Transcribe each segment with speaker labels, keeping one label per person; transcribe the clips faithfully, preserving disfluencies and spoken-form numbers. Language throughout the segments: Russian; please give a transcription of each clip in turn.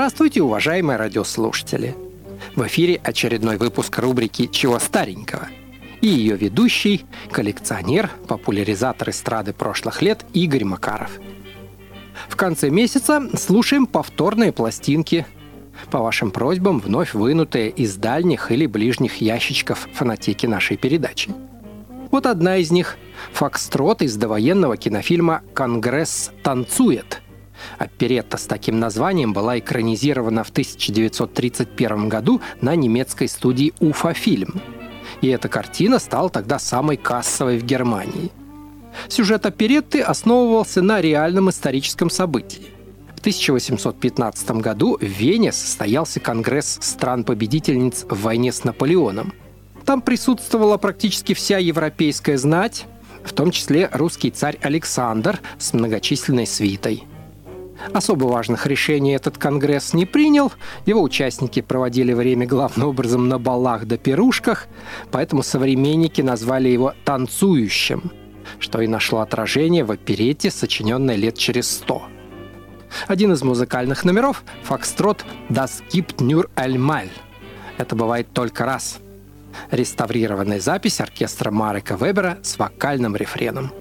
Speaker 1: Здравствуйте, уважаемые радиослушатели! В эфире очередной выпуск рубрики «Чего старенького?» и ее ведущий, коллекционер, популяризатор эстрады прошлых лет Игорь Макаров. В конце месяца слушаем повторные пластинки, по вашим просьбам вновь вынутые из дальних или ближних ящичков фонотеки нашей передачи. Вот одна из них – фокстрот из довоенного кинофильма «Конгресс танцует». Оперетта с таким названием была экранизирована в тысяча девятьсот тридцать первом году на немецкой студии «Уфа-фильм». И эта картина стала тогда самой кассовой в Германии. Сюжет оперетты основывался на реальном историческом событии. В тысяча восемьсот пятнадцатом году в Вене состоялся конгресс стран-победительниц в войне с Наполеоном. Там присутствовала практически вся европейская знать, в том числе русский царь Александр с многочисленной свитой. Особо важных решений этот конгресс не принял, его участники проводили время главным образом на балах да пирушках, поэтому современники назвали его «танцующим», что и нашло отражение в оперетте, сочиненной лет через сто. Один из музыкальных номеров – фокстрот «Das gibt nur einmal». Это бывает только раз. Реставрированная запись оркестра Марека Вебера с вокальным рефреном.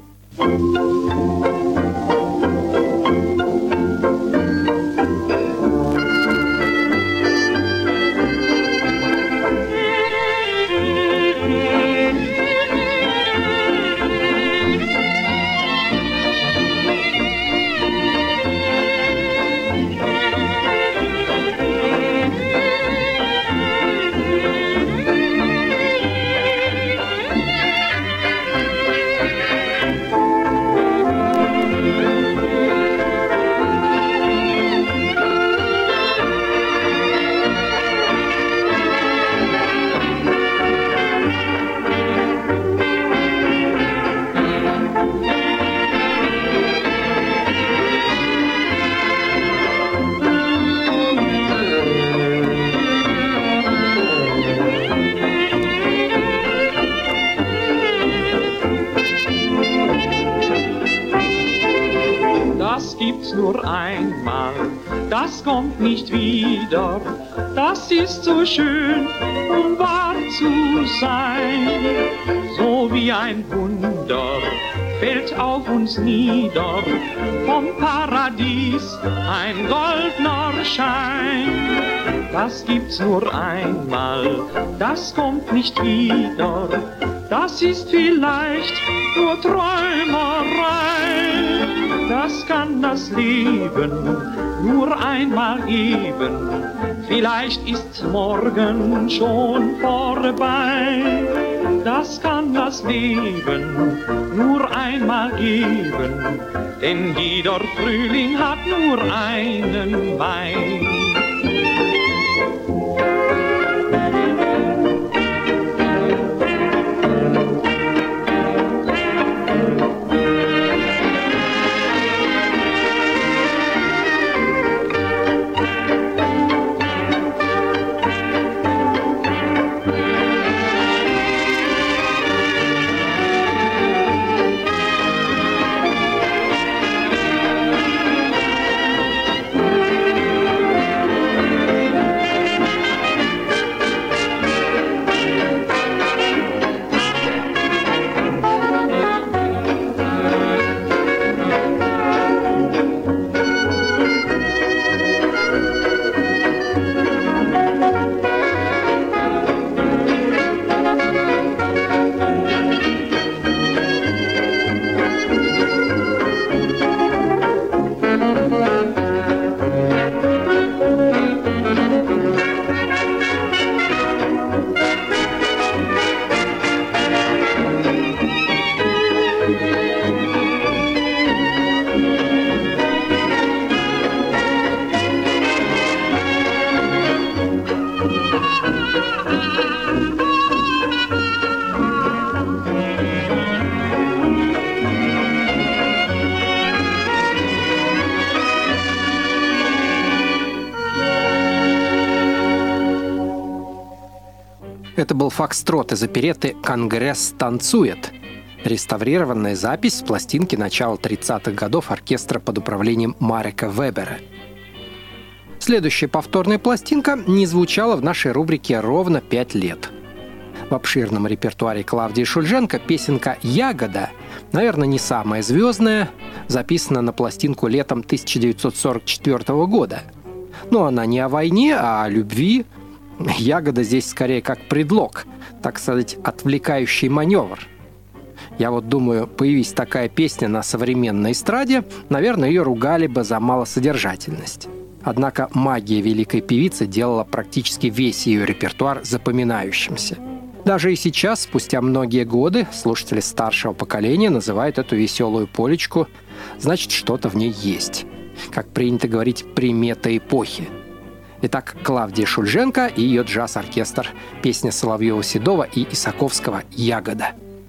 Speaker 2: Das gibt's nur einmal, das kommt nicht wieder. Das ist so schön, um wahr zu sein. So wie ein Wunder fällt auf uns nieder, vom Paradies ein goldener Schein. Das gibt's nur einmal, das kommt nicht wieder. Das ist vielleicht nur Träumerei. Das kann das Leben nur einmal geben. Vielleicht ist's morgen schon vorbei. Das kann das Leben nur einmal geben. Denn jeder Frühling hat nur einen Mai.
Speaker 1: Это был фокстрот из оперетты «Конгресс танцует». Реставрированная запись с пластинки начала тридцатых годов оркестра под управлением Марека Вебера. Следующая повторная пластинка не звучала в нашей рубрике ровно пять лет. В обширном репертуаре Клавдии Шульженко песенка «Ягода», наверное, не самая звездная, записана на пластинку летом тысяча девятьсот сорок четвёртого года. Но она не о войне, а о любви. «Ягода» здесь скорее как предлог, так сказать, отвлекающий маневр. Я вот думаю, появись такая песня на современной эстраде, наверное, ее ругали бы за малосодержательность. Однако магия великой певицы делала практически весь ее репертуар запоминающимся. Даже и сейчас, спустя многие годы, слушатели старшего поколения называют эту веселую полечку, значит, что-то в ней есть. Как принято говорить, примета эпохи. Итак, Клавдия Шульженко и ее джаз-оркестр. Песня Соловьева-Седова и Исаковского «Ягода».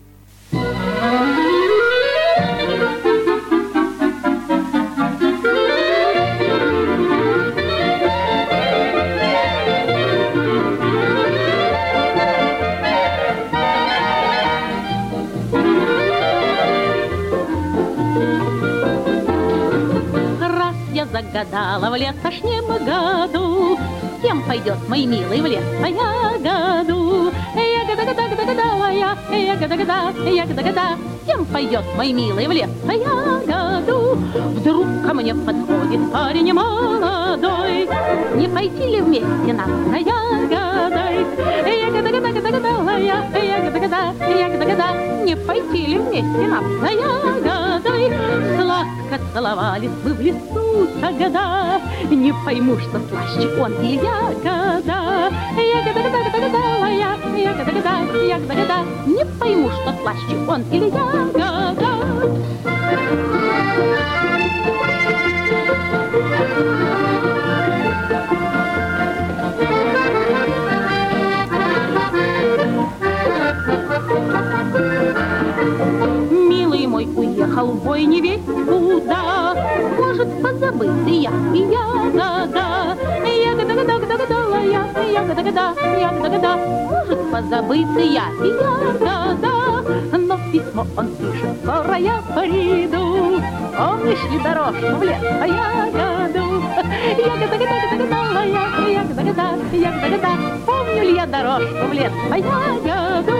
Speaker 3: Загадала в летошнем году, с кем пойдет мой милый в лес по ягоду? Ягода-гада-гада-гадала я, ягода-гада, ягода-гада, с кем пойдет мой милый в лес по ягоду? Вдруг ко мне подходит парень молодой, не пойти ли вместе нам за ягодой? Ягода-гада-гада-гадала я, ягода-гада, ягода-гада, не пойти ли вместе нам за ягодой? Сладко целовались мы в лесу тогда, не пойму, что слаще он или ягода. Ягода-гада-гада-гадала я, ягода-гада, ягода-гада, не пойму, что слаще он или ягода. Милый мой уехал в бой не весть куда, может, позабыться я и ягода. Ягода-гада-гада-гадала я, ягода-гада, ягода-гада, может, позабыться я и ягода. Но письмо он пишет, скоро я приду. Помнишь ли дорожку в лес по ягоду? Ягода-гада-гадала я, ягода-гада, ягода-гада, помню ли я дорожку в лес по ягоду?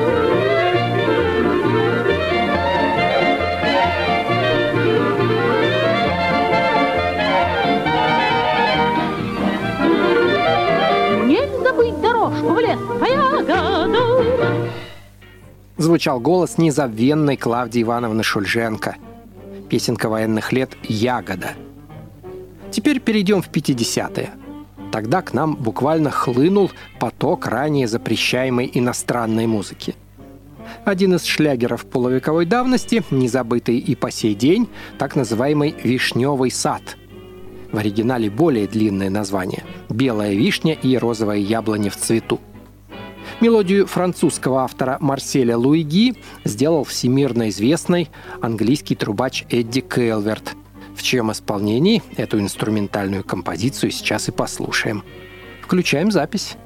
Speaker 3: В лес по ягоду.
Speaker 1: Звучал голос незабвенной Клавдии Ивановны Шульженко. Песенка военных лет «Ягода». Теперь перейдем в пятидесятые. Тогда к нам буквально хлынул поток ранее запрещаемой иностранной музыки. Один из шлягеров полувековой давности, незабытый и по сей день, так называемый «Вишневый сад». В оригинале более длинное название – «Белая вишня и розовое яблоня в цвету». Мелодию французского автора Марселя Луиги сделал всемирно известный английский трубач Эдди Келверт, в чьем исполнении эту инструментальную композицию сейчас и послушаем. Включаем запись.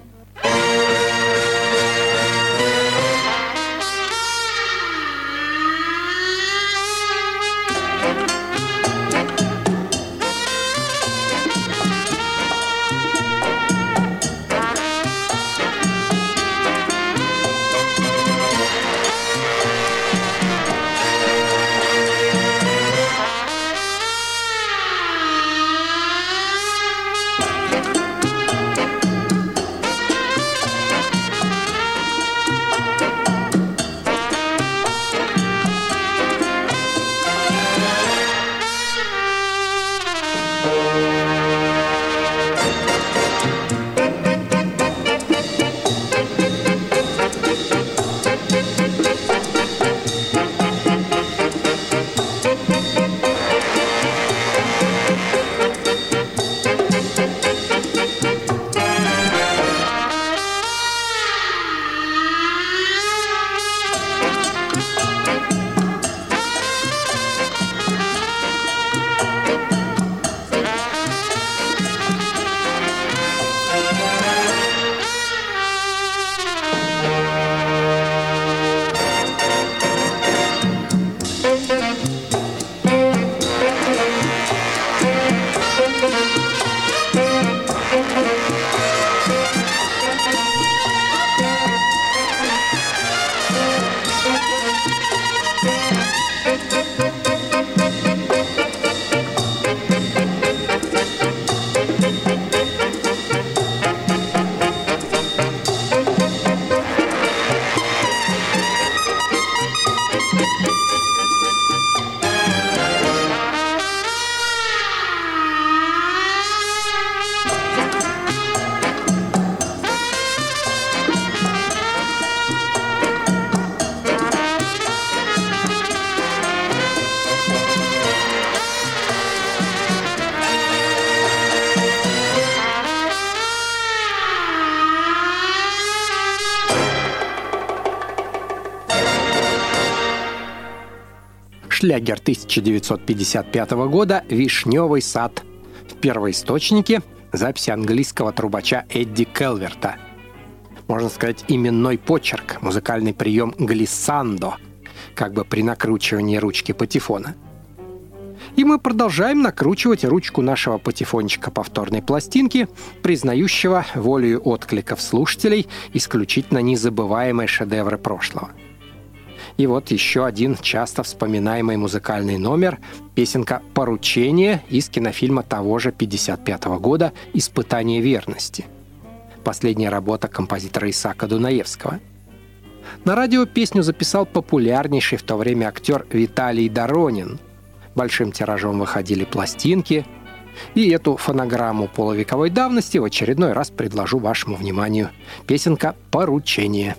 Speaker 1: шлягер тысяча девятьсот пятьдесят пятого года «Вишневый сад». В первоисточнике записи английского трубача Эдди Келверта. Можно сказать, именной почерк, музыкальный прием глиссандо, как бы при накручивании ручки патефона. И мы продолжаем накручивать ручку нашего патефончика повторной пластинки, признающего волею откликов слушателей исключительно незабываемые шедевры прошлого. И вот еще один часто вспоминаемый музыкальный номер — песенка «Поручение» из кинофильма того же пятьдесят пятого года «Испытание верности». Последняя работа композитора Исаака Дунаевского. На радио песню записал популярнейший в то время актер Виталий Доронин. Большим тиражом выходили пластинки. И эту фонограмму полувековой давности в очередной раз предложу вашему вниманию. Песенка «Поручение».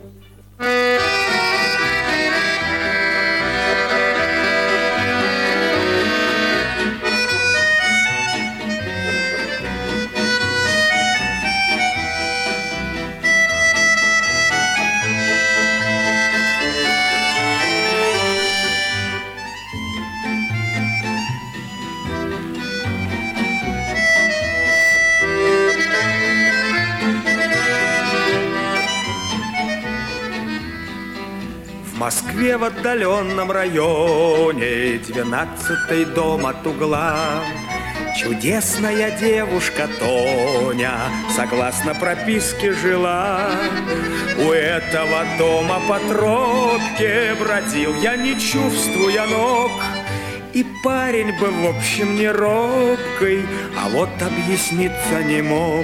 Speaker 4: В Москве в отдаленном районе, двенадцатый дом от угла, чудесная девушка Тоня согласно прописке жила. У этого дома по тропке бродил я, не чувствуя ног, и парень был в общем не робкой, а вот объясниться не мог.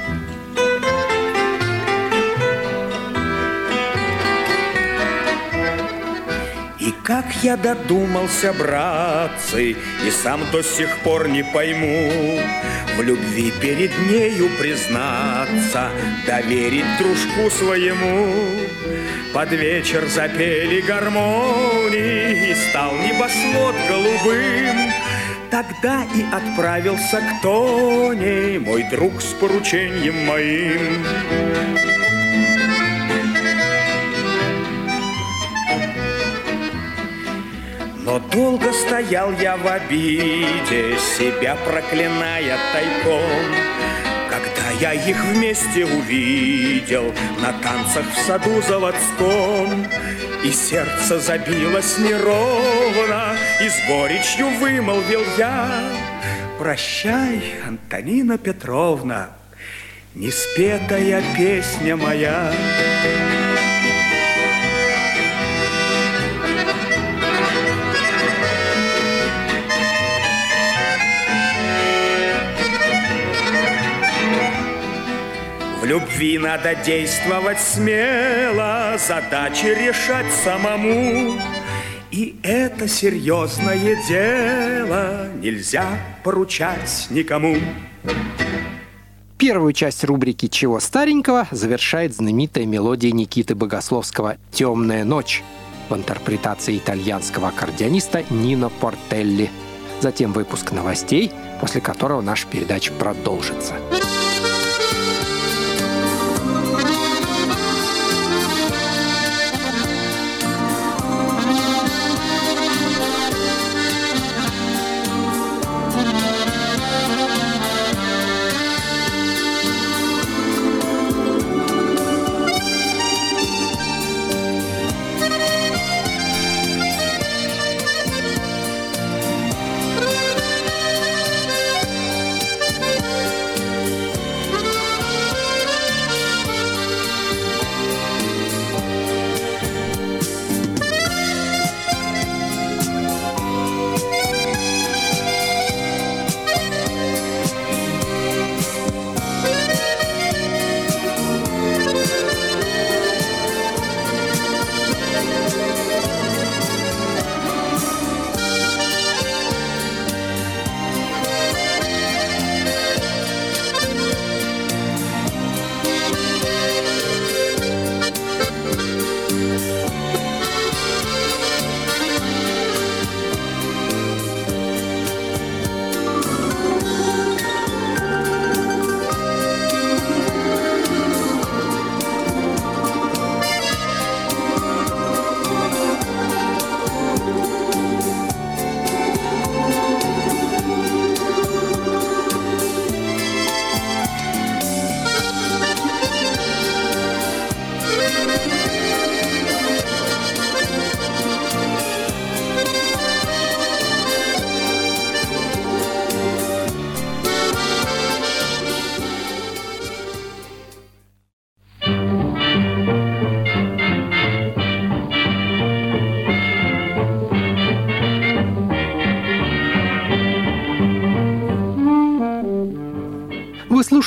Speaker 4: И как я додумался, братцы, и сам до сих пор не пойму, в любви перед нею признаться, доверить дружку своему. Под вечер запели гармонии, и стал небосвод голубым. Тогда и отправился к Тоне мой друг с поручением моим. Но долго стоял я в обиде, себя проклиная тайком, когда я их вместе увидел на танцах в саду заводском. И сердце забилось неровно, и с горечью вымолвил я: прощай, Антонина Петровна, неспетая песня моя. В любви надо действовать смело, задачи решать самому. И это серьезное дело нельзя поручать никому.
Speaker 1: Первую часть рубрики «Чего старенького» завершает знаменитая мелодия Никиты Богословского «Темная ночь» в интерпретации итальянского аккордеониста Нино Портелли. Затем выпуск новостей, после которого наша передача продолжится.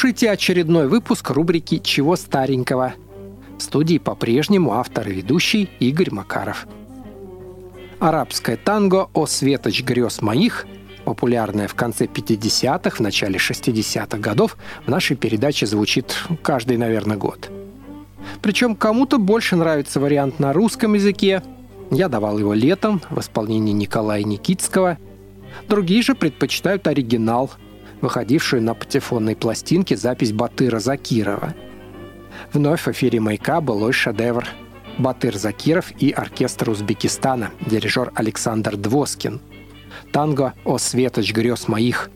Speaker 1: слушаете очередной выпуск рубрики «Чего старенького?». В студии по-прежнему автор и ведущий Игорь Макаров. Арабское танго «О светоч грез моих», популярное в конце пятидесятых, в начале шестидесятых годов, в нашей передаче звучит каждый, наверное, год. Причем кому-то больше нравится вариант на русском языке. Я давал его летом в исполнении Николая Никитского. Другие же предпочитают оригинал, выходившую на патефонной пластинке запись Батыра Закирова. Вновь в эфире «Маяка» былой шедевр. Батыр Закиров и оркестр Узбекистана, дирижер Александр Двоскин. Танго «О светоч грез моих».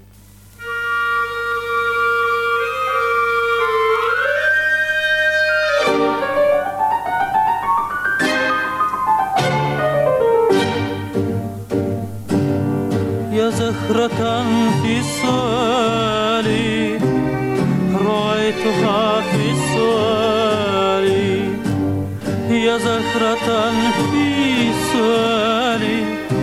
Speaker 5: يا زهرة في سؤالي رأيتها في سؤالي يا زهرة في سؤالي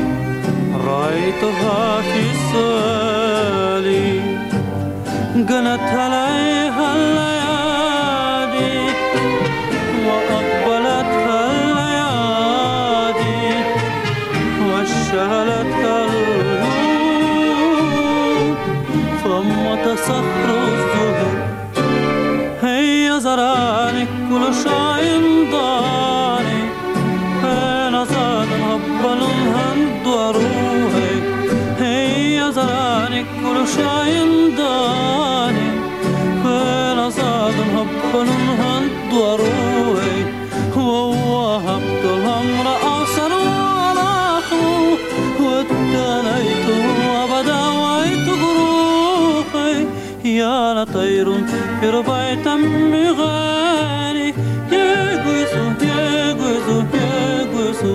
Speaker 5: رأيتها في سؤالي جنت عليها الليالي وأقبلتها الليالي واشتغلتها صخر الزهر هيا زراني كل شيء ضاني أنا زاد هبل الهند وروحي هيا زراني كل شيء ضاني أنا زاد هبل الهند وروحي ووهبت الأمر أوسر ونحو واتنيت وبداويت يا لطير في ربع تم غالي يغوصو يغوصو يغوصو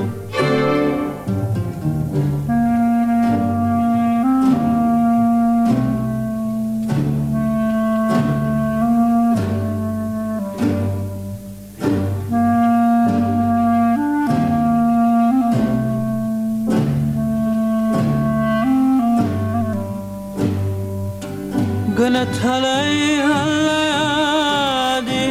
Speaker 5: جنت عليها الليالي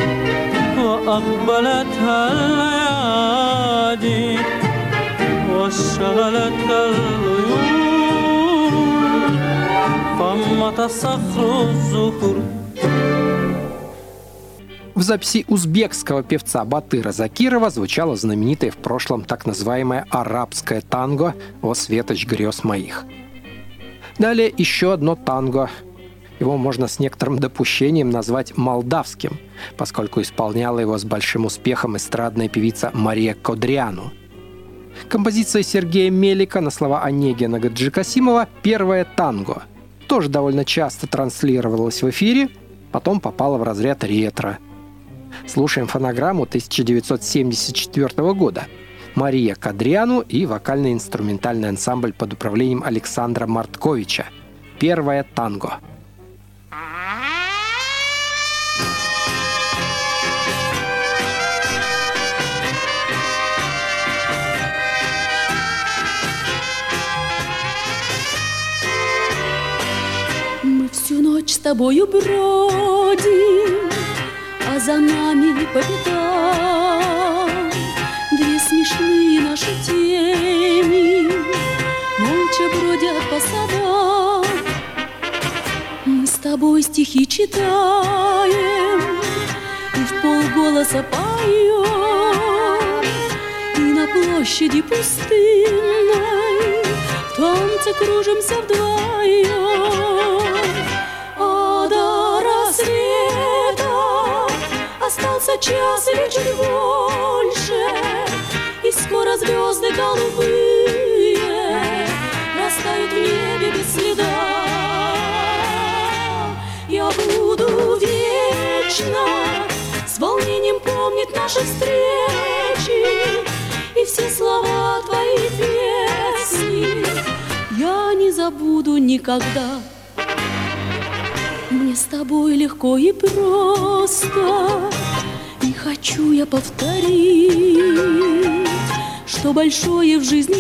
Speaker 5: وأقبلتها الليالي واشتغلتها العيون فمت صخر الزهر.
Speaker 1: В записи узбекского певца Батыра Закирова звучало знаменитое в прошлом так называемое арабское танго «О светоч грез моих». Далее еще одно танго. Его можно с некоторым допущением назвать молдавским, поскольку исполняла его с большим успехом эстрадная певица Мария Кодриану. Композиция Сергея Мелика на слова Онегина Гаджикасимова «Первое танго» тоже довольно часто транслировалась в эфире, потом попала в разряд ретро. Слушаем фонограмму тысяча девятьсот семьдесят четвёртого года. Мария Кодриану и вокально-инструментальный ансамбль под управлением Александра Мартковича. «Первое танго».
Speaker 6: Мы всю ночь с тобою бродим, а за нами по пятам две смешные наши тени молча бродят по садам. Мы с тобой стихи читаем и в полголоса поем, и на площади пустынной в танце кружимся вдвоем. А до рассвета остался час или чуть больше, и скоро звезды голубые растают в небе без следа. Я буду вечно с волнением помнить наши встречи и все слова твоей песни я не забуду никогда. Мне с тобой легко и просто, и хочу я повторить, что большое в жизни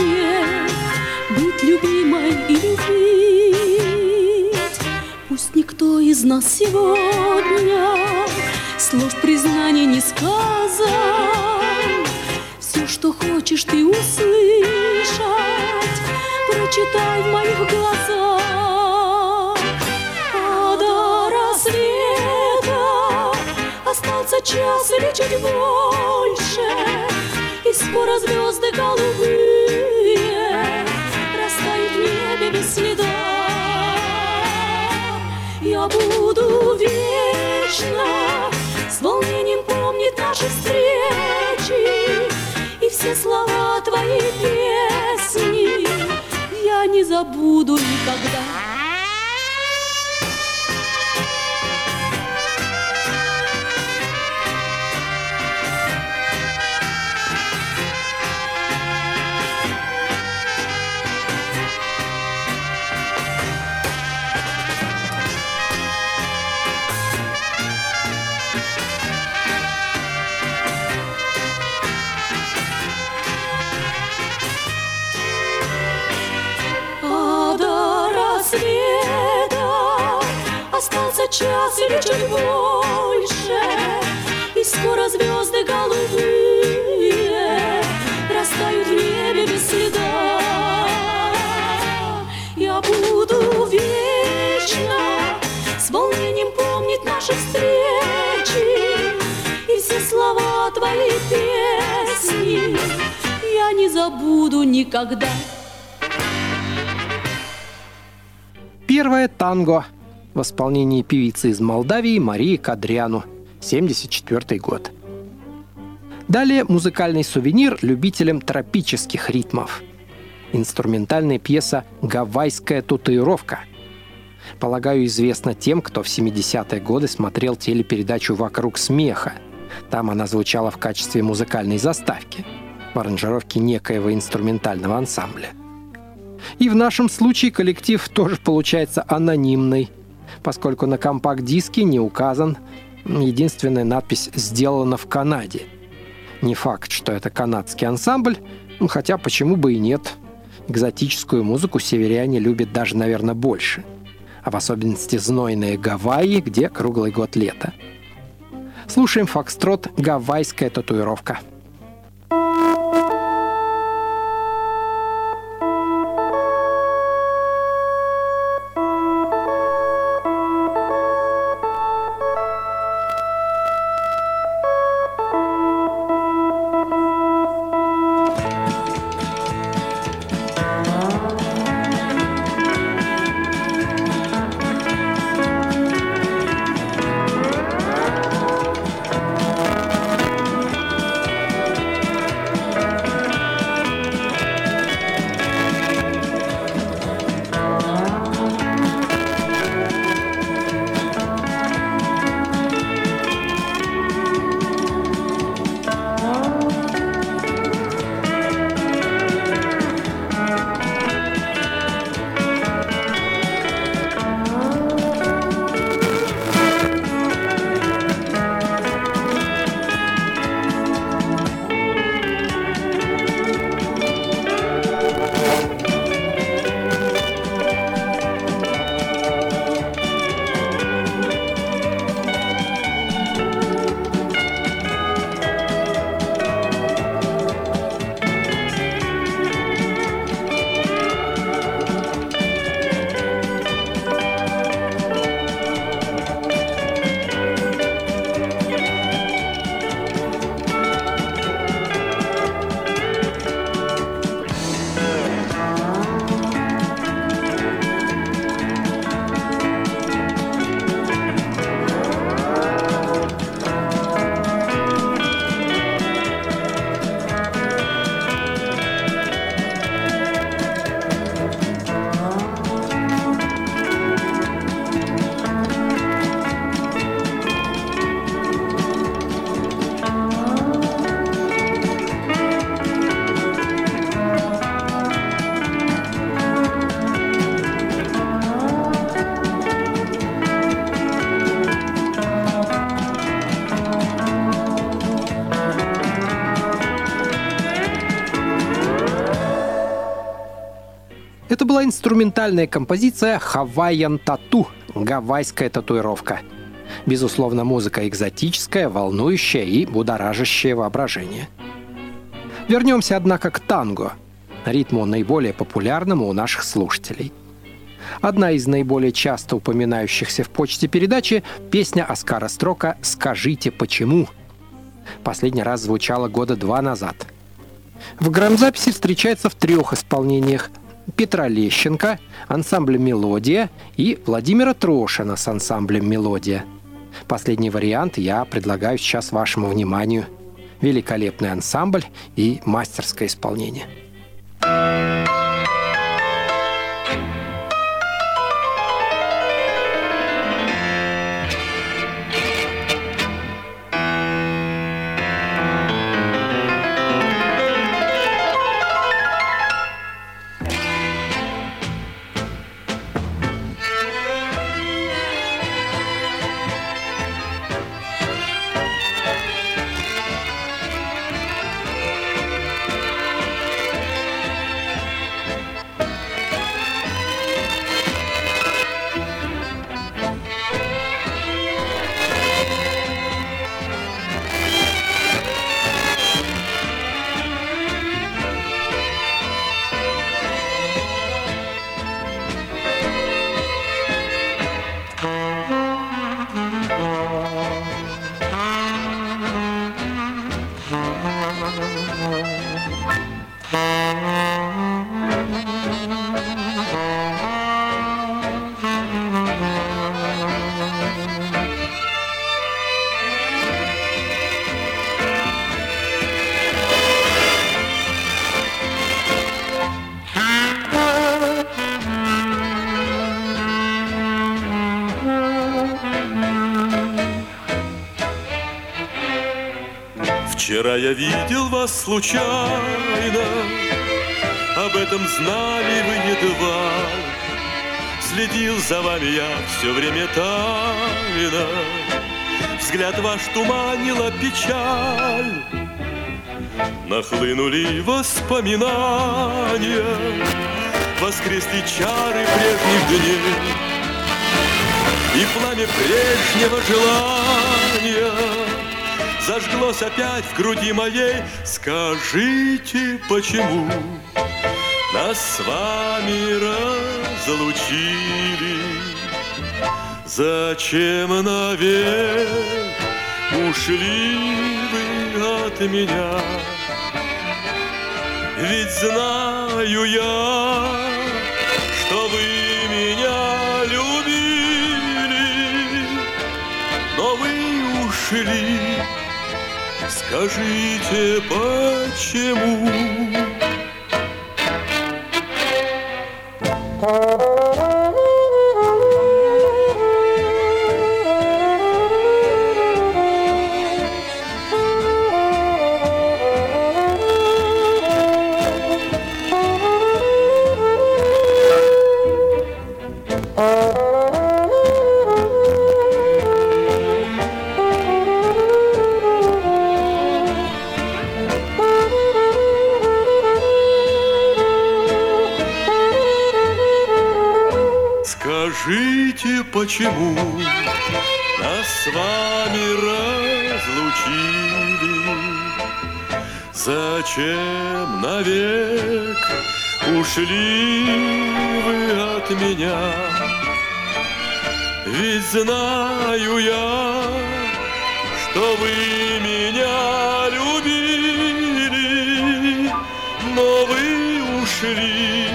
Speaker 6: счастье быть любимой и любить. Пусть никто Никто из нас сегодня слов признаний не сказал. Все, что хочешь ты услышать, прочитай в моих глазах. А до рассвета остался час или чуть больше, и скоро звезды голубые растают в небе без следа. Я буду вечно с волнением помнить наши встречи и все слова твоей песни я не забуду никогда. Остался час или чуть больше, и скоро звезды голубые растают в небе без следа. Я буду вечно с волнением помнить наши встречи и все слова твоей песни я не забуду никогда.
Speaker 1: Первое танго в исполнении певицы из Молдавии Марии Кадряну, семьдесят четвёртый год. Далее музыкальный сувенир любителям тропических ритмов. Инструментальная пьеса «Гавайская татуировка». Полагаю, известна тем, кто в семидесятые годы смотрел телепередачу «Вокруг смеха». Там она звучала в качестве музыкальной заставки в аранжировке некоего инструментального ансамбля. И в нашем случае коллектив тоже получается анонимный, поскольку на компакт-диске не указан, единственная надпись «Сделано в Канаде». Не факт, что это канадский ансамбль, хотя почему бы и нет. Экзотическую музыку северяне любят даже, наверное, больше. А в особенности знойные Гавайи, где круглый год лето. Слушаем фокстрот «Гавайская татуировка». Это была инструментальная композиция «Hawaiian Tattoo» гавайская татуировка. Безусловно, музыка экзотическая, волнующая и будоражащая воображение. Вернемся, однако, к танго, ритму наиболее популярному у наших слушателей. Одна из наиболее часто упоминающихся в почте передачи – песня Оскара Строка «Скажите, почему?». Последний раз звучала года два назад. В грамзаписи встречается в трех исполнениях: Петра Лещенко, ансамбля «Мелодия» и Владимира Трошина с ансамблем «Мелодия». Последний вариант я предлагаю сейчас вашему вниманию. Великолепный ансамбль и мастерское исполнение.
Speaker 7: Вчера я видел вас случайно, об этом знали вы едва. Следил за вами я все время тайно, взгляд ваш туманила печаль. Нахлынули воспоминания, воскресли чары прежних дней, и пламя прежнего желания зажглось опять в груди моей. Скажите, почему нас с вами разлучили? Зачем навек ушли вы от меня? Ведь знаю я, что вы меня любили, но вы ушли. Скажите, почему? Скажите, почему нас с вами разлучили? Зачем навек ушли вы от меня? Ведь знаю я, что вы меня любили, но вы ушли.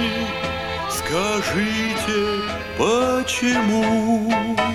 Speaker 7: Скажите, почему?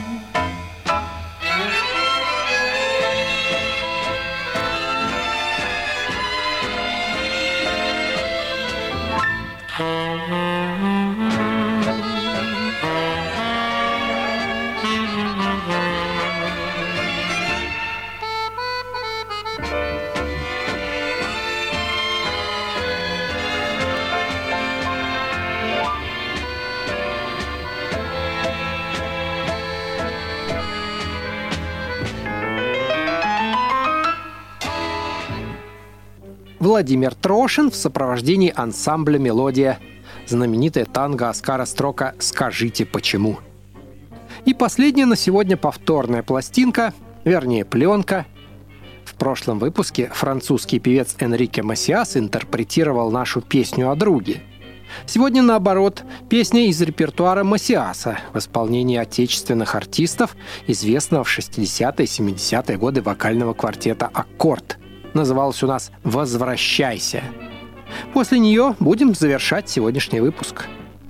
Speaker 1: Владимир Трошин в сопровождении ансамбля «Мелодия». Знаменитая танго Оскара Строка «Скажите, почему?». И последняя на сегодня повторная пластинка, вернее пленка. В прошлом выпуске французский певец Энрике Масиас интерпретировал нашу песню о друге. Сегодня, наоборот, песня из репертуара Масиаса в исполнении отечественных артистов, известного в шестидесятые и семидесятые годы вокального квартета «Аккорд». Называлась у нас «Возвращайся». После нее будем завершать сегодняшний выпуск.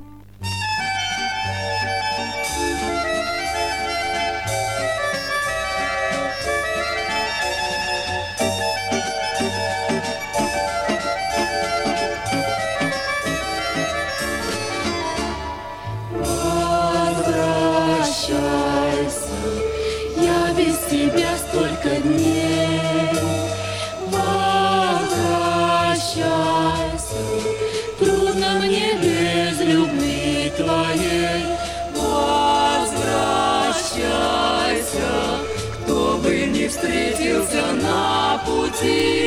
Speaker 6: Встретился на пути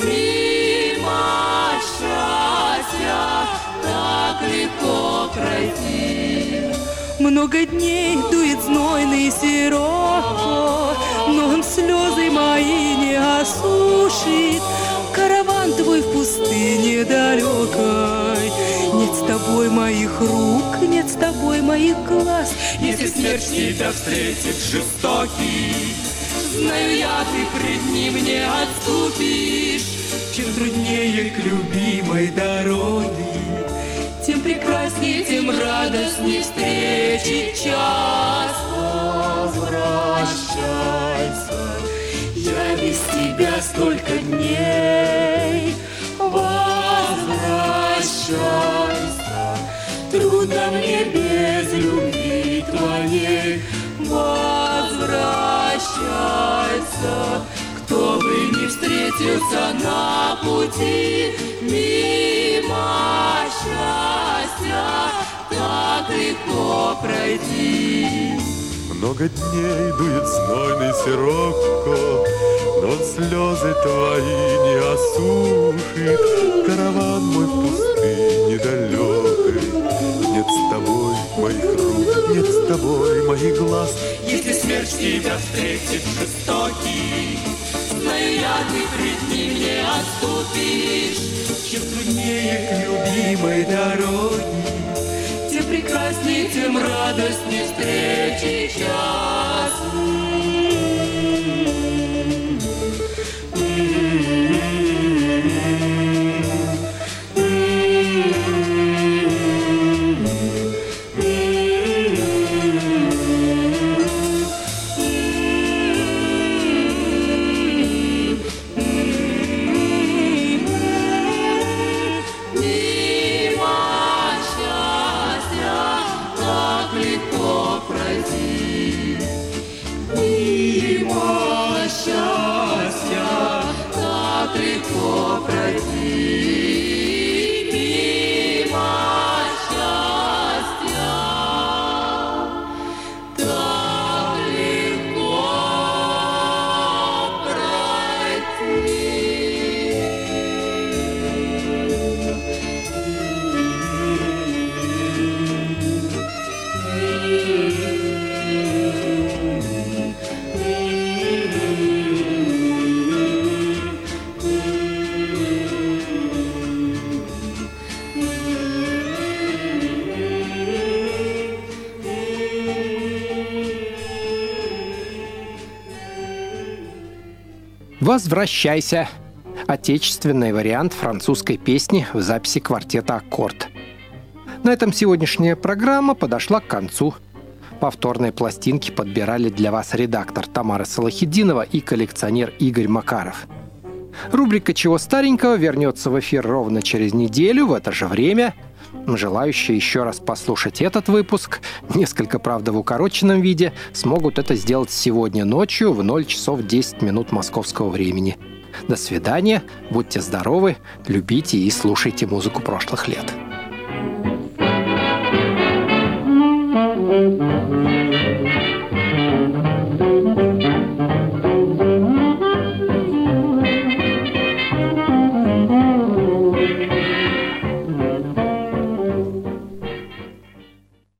Speaker 6: мимо счастья, так легко пройти. Много дней дует знойный сироп, но он слезы мои не осушит. Караван твой в пустыне далекой, нет с тобой моих рук, нет с тобой моих глаз. Если смерть тебя встретит жестокий, знаю я, ты пред ним не отступишь. Чем труднее к любимой дороге, тем прекраснее, тем радостней встречи час. Возвращайся, я без тебя столько дней. Возвращайся, трудно мне без любви твоей. Возвращайся, кто бы ни встретился на пути мимо счастья, так легко пройти.
Speaker 7: Много дней дует знойный сироко, но слезы твои не осушит. Караван мой в пустыне далекой, нет с тобой моих рук, нет с тобой моих глаз.
Speaker 6: Если смерть тебя встретит жестокий, знаю я, ты пред ним не отступишь. Чем труднее к любимой дороге, тем прекраснее, тем радостнее встречи час.
Speaker 1: «Возвращайся» — отечественный вариант французской песни в записи квартета «Аккорд». На этом сегодняшняя программа подошла к концу. Повторные пластинки подбирали для вас редактор Тамара Салахитдинова и коллекционер Игорь Макаров. Рубрика «Чего старенького» вернется в эфир ровно через неделю в это же время. Желающие еще раз послушать этот выпуск, несколько, правда, в укороченном виде, смогут это сделать сегодня ночью в ноль часов десять минут московского времени. До свидания, будьте здоровы, любите и слушайте музыку прошлых лет.
Speaker 3: Thank you.